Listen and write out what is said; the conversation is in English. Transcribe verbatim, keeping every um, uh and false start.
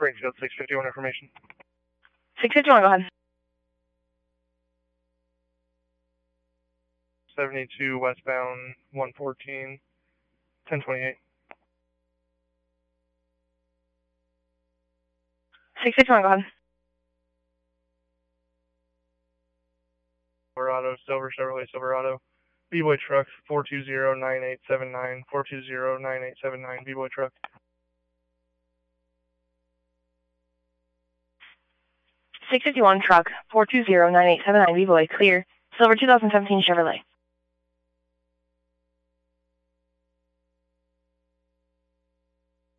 Springfield, six fifty-one information. six fifty-one, go ahead. seventy-two westbound, one fourteen, ten twenty-eight. six fifty-one, go ahead. Silverado, Silver Chevrolet Silverado. B-Boy truck, four two zero nine eight seven nine, four two zero nine eight seven nine, B-Boy truck. six fifty-one truck, four two zero nine eight seven nine, B-Boy, clear. Silver two thousand seventeen Chevrolet.